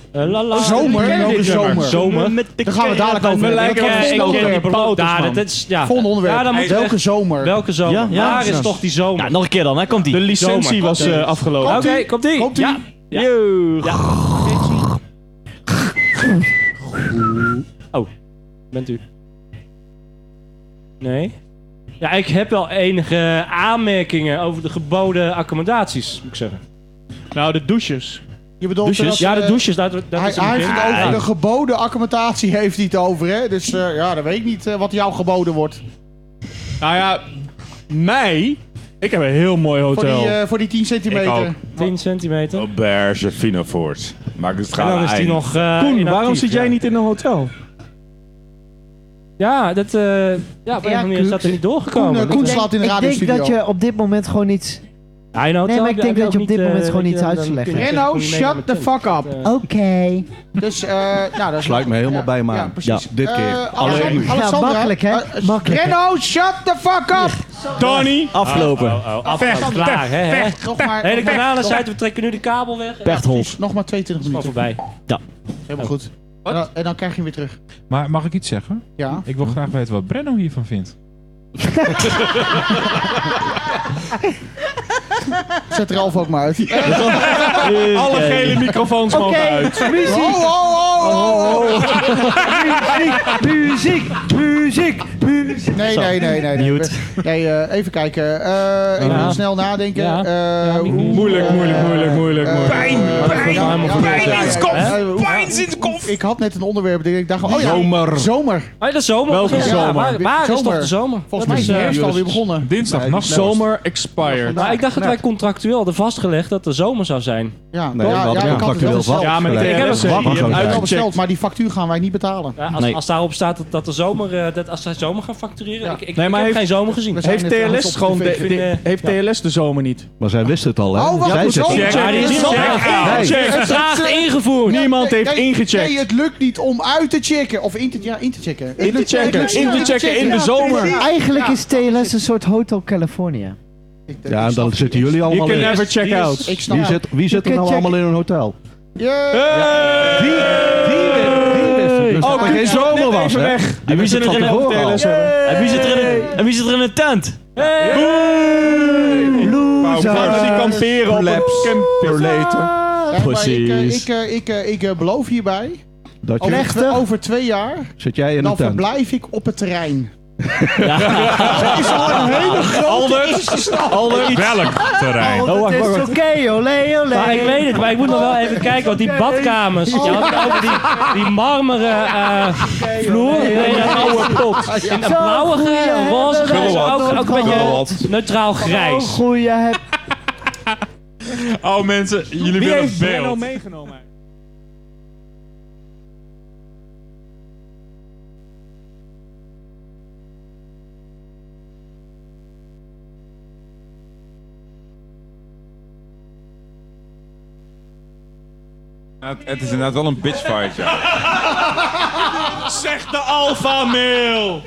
Zomer. Met de Daar gaan we dadelijk over hebben. Volgende onderwerp. Welke zomer? Welke zomer? Ja, Waar is toch die zomer? Ja, nog een keer dan, hè. Komt De die. licentie was afgelopen. Oké, komt-ie. Komt-ie? Ja. Ja. Oh, bent u? Nee? Ja, ik heb wel enige aanmerkingen over de geboden accommodaties, moet ik zeggen. Nou, de douches. Je bedoelt dat, Ja, de douches, dat Hij is een heeft begin. het over de geboden accommodatie heeft hij het over, hè? Dus ja, dan weet ik niet wat jou geboden wordt. Nou ja, mij... Ik heb een heel mooi hotel. Voor die 10 centimeter. 10 centimeter. Auberge Finofort. Maak het En dan is die nog Koen, inactief, waarom zit jij ja. niet in een hotel? Ja, dat... op een of andere manier is dat er niet doorgekomen. Koen slaat in de Ik denk radiostudio. dat je op dit moment gewoon iets... Ja, in een hotel Nee, maar heb ik denk heb dat je op dit ook moment niet, gewoon weet iets je, uit dan te leggen kun je Renno, gewoon mee naar shut the mijn fuck tent. up. Oké. Dus, nou, dat is Sluit me helemaal bij me Ja, aan. precies. Dit keer. Alexandra, Ja, makkelijk, hè? Makkelijk, hè? Renno, shut the fuck up! Tony! Afgelopen. Klaar, hè? Nog maar, Hele nog maar- kanalensite, we trekken nu de kabel weg. Pechthond. nog maar 22 Gewoon minuten. voorbij. Helemaal goed. En dan krijg je hem weer terug. Maar mag ik iets zeggen? Ja. Ik wil graag weten wat Brenno hiervan vindt. Zet Ralf ook maar uit. Alle gele microfoons mogen uit. Muziek! Nee. Nee, even kijken. Even snel nadenken. Ja. Moeilijk. Pijn in de kop! Ik had net een onderwerp. Ik dacht, oh ja, zomer. Oh, de zomer. Welke Ja, zomer? Waar is toch Zomer. de zomer? Volgens mij is de herfst alweer begonnen. Dinsdag, nacht. Zomer expired. Maar ik dacht dat wij contractueel hadden vastgelegd dat de zomer zou zijn. Ja, Nee, we hadden ik had het contractueel wel besteld. Ja, maar Ik heb de het TLS heb wakker je gaan Ik had het uitgecheckt. besteld, maar die factuur gaan wij niet betalen. Ja, Nee. als daarop staat dat de zomer, als zij zomer gaan factureren. Ja. Ik Nee, maar heb heeft- geen zomer gezien. We zijn Heeft net trouwens TLS op gewoon tv. heeft TLS de zomer niet? Maar zij wisten het al, hè? Oh, wacht, Zij hoezo? zitten- Ja, die is nog Nee. gevraagd ingevoerd. Niemand heeft Nee, ingecheckt. Nee, het lukt niet om uit te checken. Of in te checken. In te checken in de Ja, zomer. precies. Eigenlijk is TLS een soort Hotel California. Ja, en dan zitten jullie You allemaal can in. never check out. Ik snap Wie zit er nou check- allemaal in een hotel? Yeah. Die wisten dus dat er geen zomer was, hè? En wie zit er in tevoren al. En wie zit er in een tent? Waarom die kamperen op een camping? Ja, maar ik beloof hierbij. Dat je, Over 2 jaar. zit jij in een Dan tent. verblijf ik op het terrein. Dat is al een hele grote Welk terrein? Oh, het is oké, olé. Maar ik weet het, maar ik moet nog wel even kijken, want die badkamers, je had over die marmeren vloer, nee, dat oude pot. In een blauwige, roze, ook een beetje neutraal grijs. Goeie heb... Oh mensen, jullie Wie willen heeft Brenno beeld. meegenomen? Nou, het is inderdaad wel een bitchfight, ja. Zeg de alpha mail.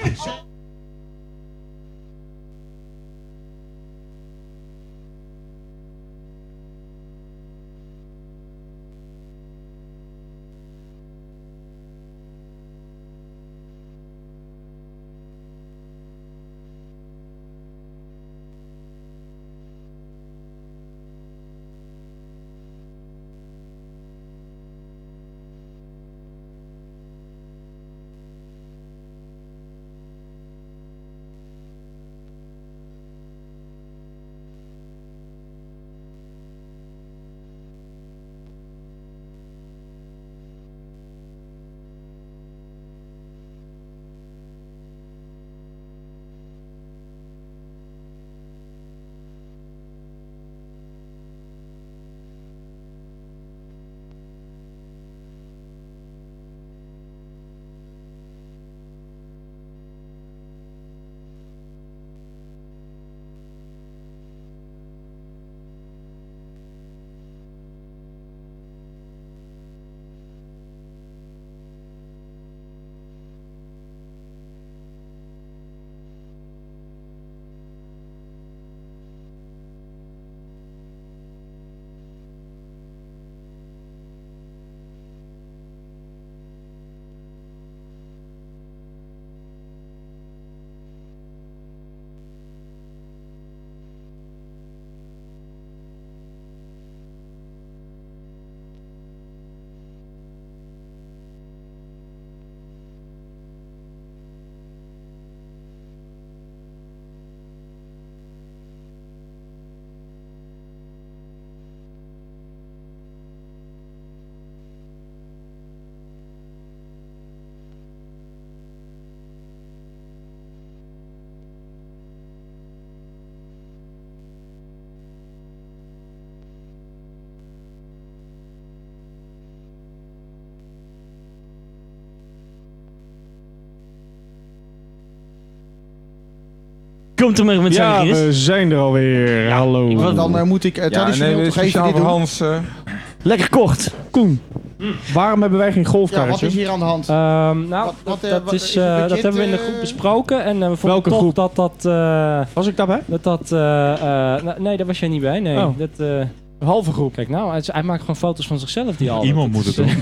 Komt er maar met zijn Ja, geschiedenis. we zijn er alweer. Hallo. Dan moet ik traditioneel toch even dit doen. Hans. Lekker kort. Koen, waarom hebben wij geen Ja, wat golfkarretje? is hier aan de hand? Dat hebben we in de groep besproken. En we vonden Welke toch groep? dat... Was ik daarbij? nee, daar was jij niet bij. Nee. Oh. De halve groep. Kijk nou, hij maakt gewoon foto's van zichzelf, die al. Iemand moet het doen.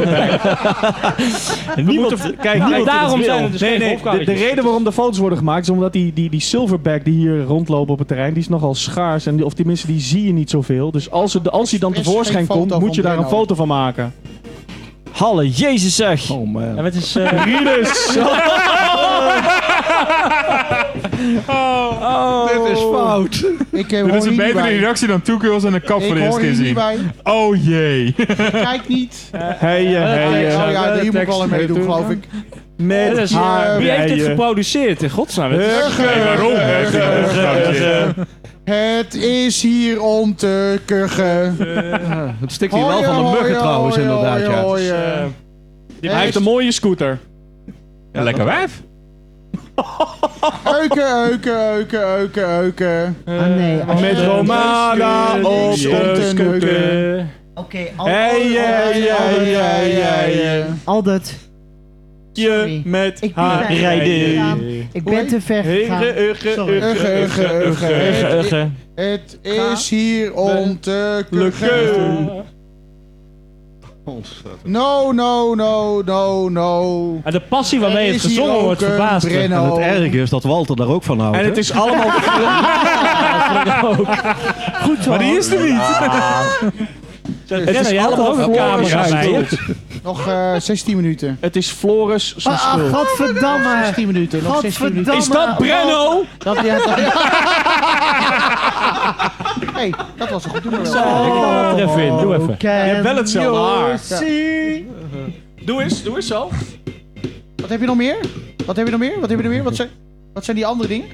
Kijk, daarom zijn er dus geen de golfkarretjes. reden waarom de foto's worden gemaakt is omdat die silverback die hier rondlopen op het terrein, die is nogal schaars. Of tenminste, die zie je niet zoveel. Dus als hij dan Er is tevoorschijn geen foto komt, moet je van daar een Bruno. foto van maken. Halle, jezus zeg. Oh man. En het is... Rinus! Dit is fout. Ik Dit hoor is een hier niet betere bij. reactie dan 2 Girls en een Cup voor de Ik eerste hoor keer hier niet zien. bij. Oh jee. Kijk niet. Hey, Oh ja, hier moet ik wel aan meedoen, geloof ik. Met haar. Wie heeft dit geproduceerd? In godsnaam. Het is- Waarom? Het is hier om te kuchen. Het stikt hier wel van de muggen trouwens, inderdaad. Ja. Hij heeft een mooie scooter. Ja, lekker wijf. Euken. Ah nee. Met Romana op Stond de een scooter. Oké, Aldert. Je met Ik ben haar te ver rijden. gegaan. Ik ben te ver gegaan. Sorry. Het is hier om te kuchen. No. En de passie waarmee het Er is hier gezongen ook wordt een verbaast me. Brenno. En het erge is dat Walter daar ook van houdt. En het hè? is allemaal... Goed zo. Maar die is er niet. Het is allemaal een camera bij je. Nog 16 minuten. Het is Floris zijn Ah, schuld. godverdamme. 16 minuten. Nog 16 minuten. Godverdamme. Is dat Brenno? Hey, dat was een goed doen. Ik kan het er even in. Doe even. Je hebt wel hetzelfde haar. See. Doe eens zo. Wat heb je nog meer? Wat zijn die andere dingen?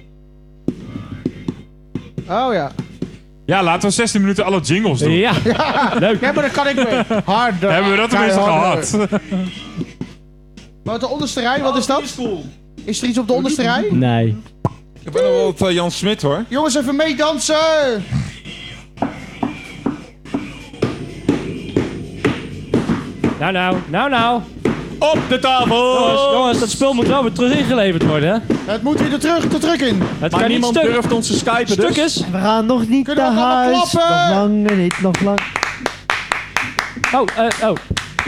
Oh ja. Ja, laten we 16 minuten alle jingles doen. Ja, leuk. Ja, maar dan kan ik weer harder. Hebben we dat tenminste gehad? Maar de onderste rij, wat is dat? Is er iets op de onderste rij? Nee. Ik ben nog wel op Jan Smit hoor. Jongens, even meedansen! Nou. Op de tafel! Jongens, dat spul moet wel weer terug ingeleverd worden, hè? Het moet weer de truck in. Het Maar kan niet niemand stuk. durft ons te skypen, Stuk dus. is. We gaan nog niet Kunnen we naar allemaal huis. klappen? Nog lang niet, nog lang. Oh.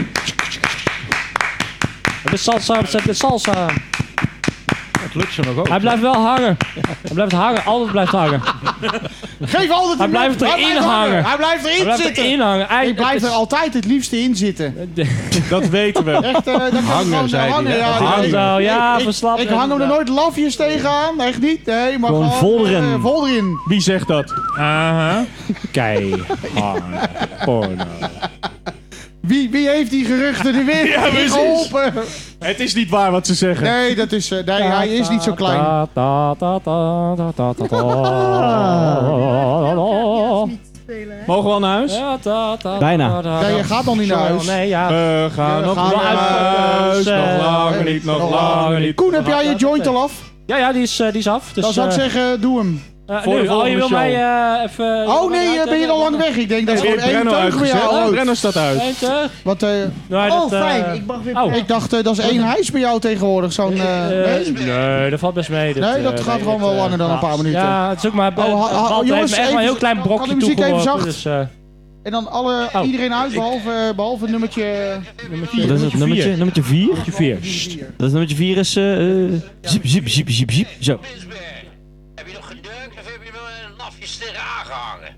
De salsa, zet de salsa. Het lukt ze nog ook. Hij blijft wel hangen. Hij blijft hangen, altijd blijft hangen. Geef altijd Hij een blijft minuut. erin hangen. Hij blijft Hij erin blijft zitten. erin hangen. Ik blijf er altijd het liefste in zitten. Dat weten we. Echt, dat kan gewoon zei hij, hangen. hè? Ja, Hangen zo, ja, verslappen. Ik hang hem er nooit lafjes tegenaan. Echt niet. Nee, maar Gewoon vol erin. vol erin. Wie zegt dat? Keihard. Porno. Wie heeft die geruchten de weer geholpen? Het is niet waar wat ze zeggen. Nee, dat is, hij is niet zo klein. Mogen we al naar huis? Bijna. Nee, je gaat nog niet naar huis. Nee, ja. We gaan nog gaan naar huis. Nog langer niet, nog langer niet. Koen, heb jij je joint al af? Ja, die is af. Dus, Dan zou ik zeggen, doe hem. voor de nu, volgende je wil show. mij even... Oh nee, ben je al lang weg? Ik denk dat Weer het gewoon één Brenno teug bij jou uitgezet. loopt. Brenno staat uit. Eén terug. Wat, Nee, Oh, dat, fijn. Ik mag weer... Oh. ik dacht, dat is één hijs bij jou tegenwoordig. Zo'n, nee? Nee, dat valt best mee. Nee, dat gaat gewoon wel langer dan een paar minuten. Ja, het is ook maar... jongens, jongens, echt maar een even- heel klein kan de brokje muziek even toegeworpen. zacht? Dus, En dan iedereen uit, behalve nummertje... Dat is het nummertje 4. nummertje 4. Dat is nummertje 4 is... Zip. Zo. Heb je nog geneukt of heb je wel een lafjes tegen aangehangen?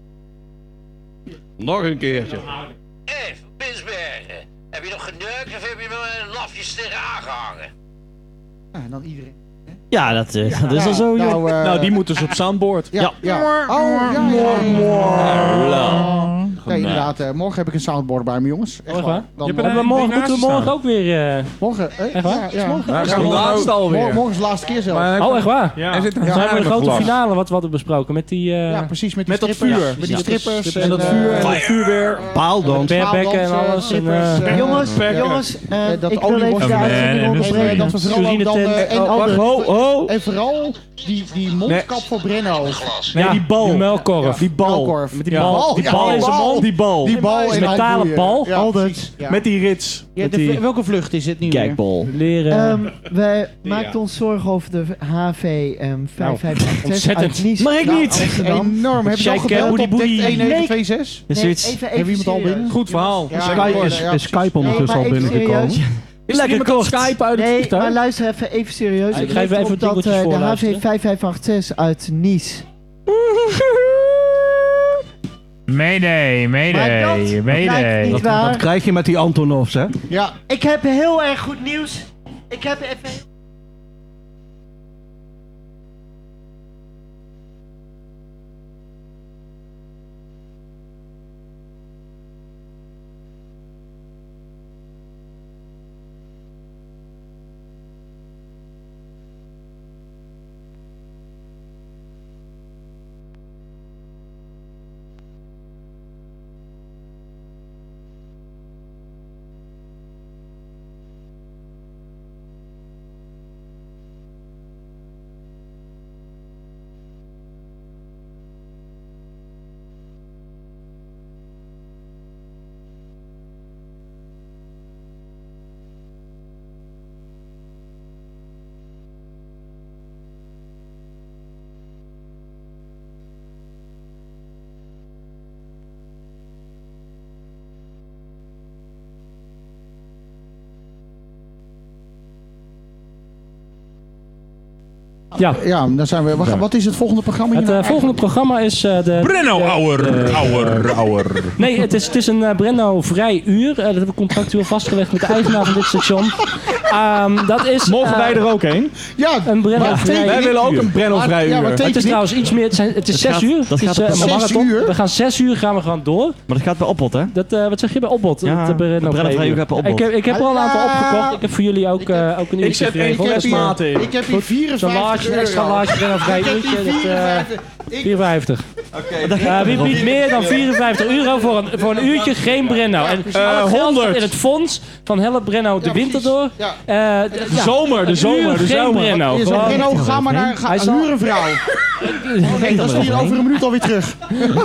Nog een keertje. Van Binsbergen. Heb je nog geneukt of heb je wel een lafjes tegen aangehangen? Ja, en dan iedereen. Ja, dat is al zo. Nou, die moeten dus op soundboard. Ja. Oh, ja. Nee, inderdaad. Morgen heb ik een soundboard bij me, jongens. Echt waar. Dan Moeten we morgen ook weer... Morgen? Echt waar? Ja. Morgen? Ja, de laatste alweer. Morgen is de laatste keer zelf. Oh, echt waar? Ja. Er zit een Dan hebben we de grote glas. finale wat we hadden besproken. Met die... Ja, precies. Met dat strippers. vuur. Met die strippers. En dat vuur en het vuurwerk. Paaldans. Barebacken en alles. Jongens, dat ik wil even de uitzending onderbreken. Dat we vooral ook dan... En vooral die mondkap voor Brenno. Nee, die bal. Die muilkorf. Die bal. Met die bal. Die bal in zijn mond. Die bal. Die bal Is in metalen bal. Aldert. Met die rits. Ja, welke vlucht is het nu weer? Kijkbal. Leren. Wij maakten ons zorgen over de HV 556 ontzettend. uit Nice. Maar ik naar niet. Amsterdam. Enorm. Heb je al gebeld op 1126? Nee, even iemand al binnen? Goed verhaal. Is Skype ondertussen al binnengekomen? Is lekker kort. Skype uit het Nee, vliegtuig? maar luister even serieus. Ik Het ga even lijkt erop dat jingeltjes de voorluisteren. HV 5586 uit Nice. Mayday, Maar dat blijkt niet waar. Dat krijg je met die Antonovs, hè? Ja. Ik heb heel erg goed nieuws. Ik heb even... Ja, dan zijn we. Wat is het volgende programma? Het volgende programma is de... Brenno Auer. Nee, het is een Brenno vrij uur. Dat hebben we contractueel vastgelegd met de eigenaar van dit station. Dat is... Mogen wij er ook heen? Ja, een Brenno vrij uur. Wij willen ook een Brenno vrij uur. Het is trouwens iets meer... Het is 6 uur. Dat gaat op een 6 marathon. uur? We gaan 6 uur gaan we gewoon door. Maar dat gaat bij Opbod, hè? Wat zeg je bij Opbod? Ja, Het Brenno vrij uur gaat bij Opbod. Ik heb er al een aantal opgekocht. Ik heb voor jullie ook een Ik uurtje zet één geregeld. flesmaat in. Ik heb hier 54 Zo'n laagje, extra laagje Brenno vrij uurtje. 54. Wie biedt meer dan 54 euro voor een uurtje geen Brenno? En al het geld gaat in het fonds van Help Brenno de winter door. De zomer. Geen Brenno. Je zegt Brenno, ga maar naar huur een vrouw. Nee, dat is hier over een minuut alweer terug.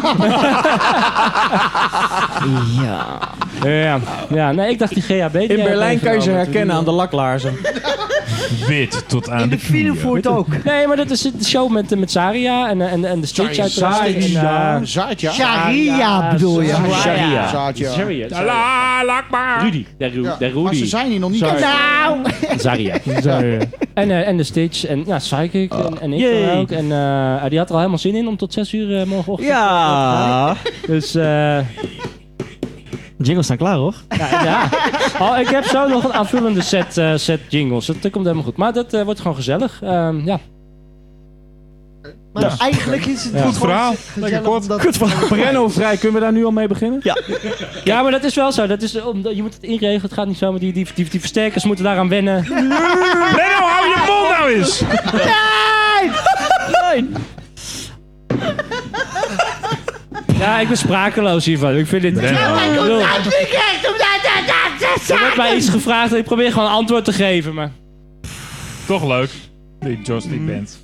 Ja, nee, ik dacht die GHB. In Berlijn kan je ze herkennen aan de laklaarzen. Wit tot aan de Filevoort ook. Nee, maar dat is de show met Saria en de Stitch uiteraard. Zaadja. Sharia bedoel je? Zaadja. La lakbaar. Rudy. De Maar ze Rudy. zijn hier nog niet. Nou! Zaria. En de Stitch en Psychic en ik dan ook. En die had er al helemaal zin in om tot 6 uur morgenochtend. Ja. Dus Jingles staan klaar, hoor. ja. Oh, ik heb zo nog een aanvullende set jingles. Dat komt helemaal goed. Maar dat wordt gewoon gezellig. Ja. Maar eigenlijk is het Goed verhaal. Lekker kort. Goed verhaal. Brenno vrij, kunnen we daar nu al mee beginnen? Ja, maar dat is wel zo. Dat is, je moet het inregelen. Het gaat niet zo. Maar die versterkers moeten daaraan wennen. Brenno, hou je mond nou eens. Nee! Ja, ik ben sprakeloos hiervan. Ik vind dit... Er wordt mij iets gevraagd en ik probeer gewoon een antwoord te geven, maar... Toch leuk. Die Joystick Band.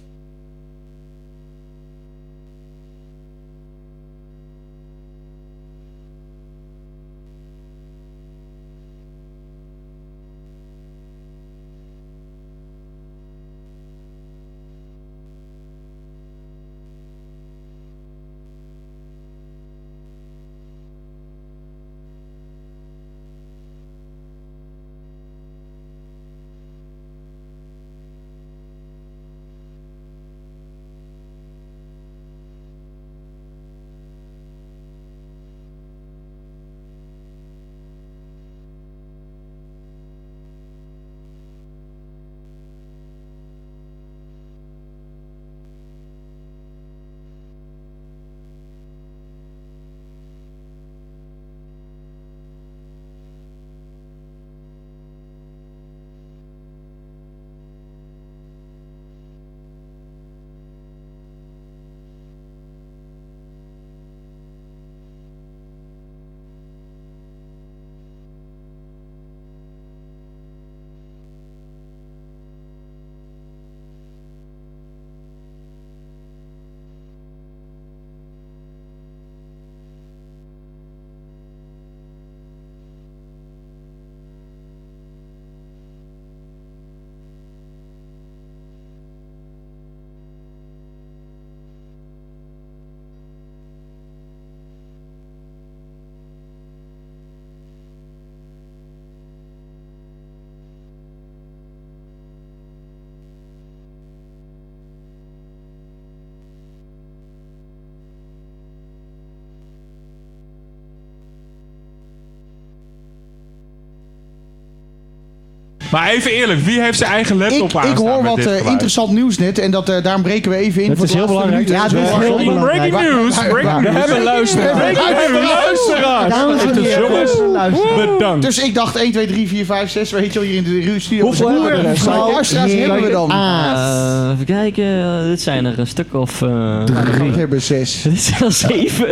Maar even eerlijk, wie heeft zijn eigen laptop aan? Ik hoor wat interessant nieuws net en daarom breken we even in. Het voor is de heel laatste belangrijk. minuut. Ja, het is heel belangrijk. Breaking news! We hebben luisteraars. Dames en heren, Bedankt. Dus ik dacht 1, 2, 3, 4, 5, 6, weet je wel, hier in de studio. Hoeveel hebben we er? Hoeveel luisteraars hebben we dan? Even kijken, dit zijn er een stuk of... We hebben 6. Dit zijn er 7.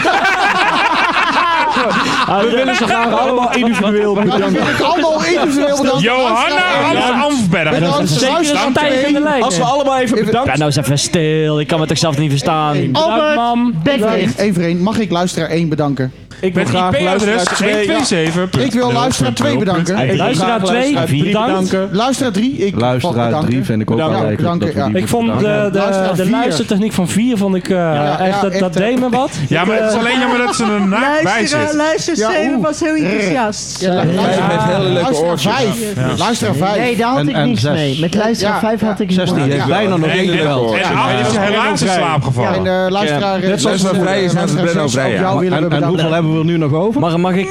We willen ze graag allemaal individueel bedanken. Ik allemaal individueel bedankt. Johanna Amsberg. Zeker een stijgende lijn. Als we allemaal even bedankt. Ja, nou eens even stil. Ik kan me toch zelf niet verstaan. Albert, mam. Eén voor één. Mag ik luisteraar 1 bedanken? Ik wil Met graag IP-adres luisteraar 2. Ik wil luisteraar 2 bedanken. Luisteraar 2, bedankt. Luisteraar 3. Luisteraar 3 vind ik ook wel leuk. Ik vond de luistertechniek van 4 vond ik echt, dat deed me wat. Ja, maar het is alleen jammer dat ze er naakt bij zit. Luister 7 was heel enthousiast. Luisteraar 5. Luisteraar 5. Nee, daar had ik En niks 6. mee. Met luisteraar 5 had ik 16 heeft bijna nog één gebeld. En 8 is helaas in slaap gevallen. En luisteraar... Net zoals vrij is, net als Brenno vrij. En hoeveel hebben we er nu nog over? Mag ik...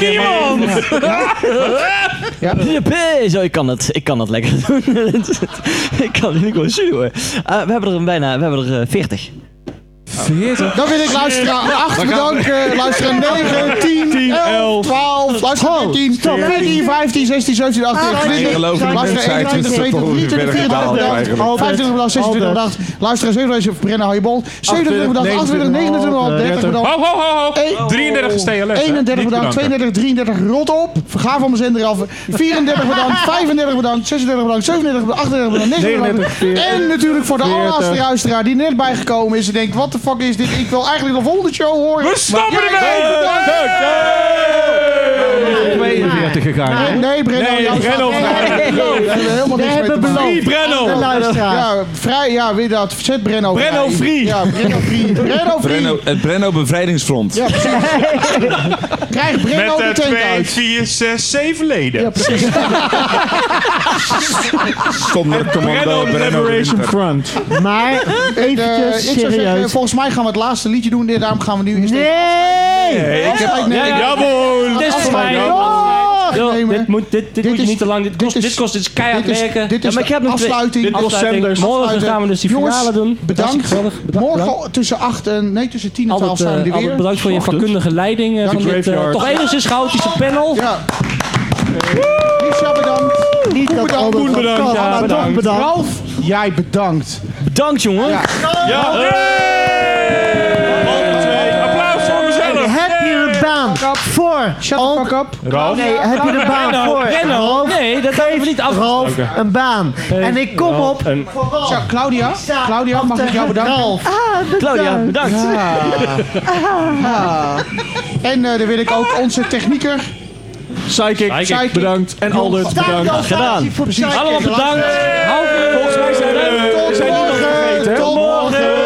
Zo, ik kan het lekker doen. Ik kan het niet gewoon doen. We hebben er 40. 40? Dan wil ik luisteraar 8 bedanken. Luisteraar 9, 10, 11, 12. Luisteraar 13, 14, 15, 16, 17, 18, 20. Luisteraar 21, 22, 23, 24 bedankt. 25 bedankt, 26 bedankt. Luisteraar 27, Brenna, hou je bol. 27 bedankt, 28, 29, 30 bedankt. Ho. 33 is TLS. 31 bedankt, 32, 33, rot op. Ga van mijn zender af. 34 bedankt, 35 bedankt, 36 bedankt, 37 bedankt, 38 bedankt, 39 bedankt. En natuurlijk voor de allerlaatste luisteraar die net bijgekomen is en denkt, wat de fuck is dit? Ik wil eigenlijk de volgende show horen. We stoppen ermee! 42 gegaan. Nee, Brenno. Brenno. We hebben beloofd. Brenno. De luisteraar. Ja, vrij, ja, weet dat. Zet Brenno. Brenno free. Ja, Brenno free. Brenno free. Het Brenno Bevrijdingsfront. Ja, precies. Krijg Brenno de Met tent 2, uit. 4, 6, 7 leden. Ja, precies. Brenno Liberation Front. Maar eventjes Ik zou zeggen, serieus. volgens mij gaan we het laatste liedje doen. Daarom gaan we nu... Nee! Jawohl. Dit is voor mij. Dit moet je niet te lang. Dit kost keihard werken. Dit is de afsluiting. Morgen gaan we dus die finale doen. Bedankt. Morgen tussen 10 en 12 zijn we er weer. Albert, bedankt voor je vakkundige leiding van dit toch enigszins chaotische panel. Ja. Misha, bedankt. Niet dat Albert bedankt. Ja, bedankt. Ralf, jij bedankt. Bedankt, jongen. Ja. Applaus voor mezelf. Heb je een baan voor? Shut the fuck up. Ralf? Nee, heb je een baan voor? Brenno, nee, dat hebben we niet af. Ralf, een baan. En ik kom op. Zo, Claudia, mag ik jou bedanken? Ralf. Claudia, bedankt. En dan wil ik ook onze technieker. Psychic, bedankt. En Aldert, bedankt. Gedaan. Allemaal bedankt. Volgens mij zijn we... Tot morgen.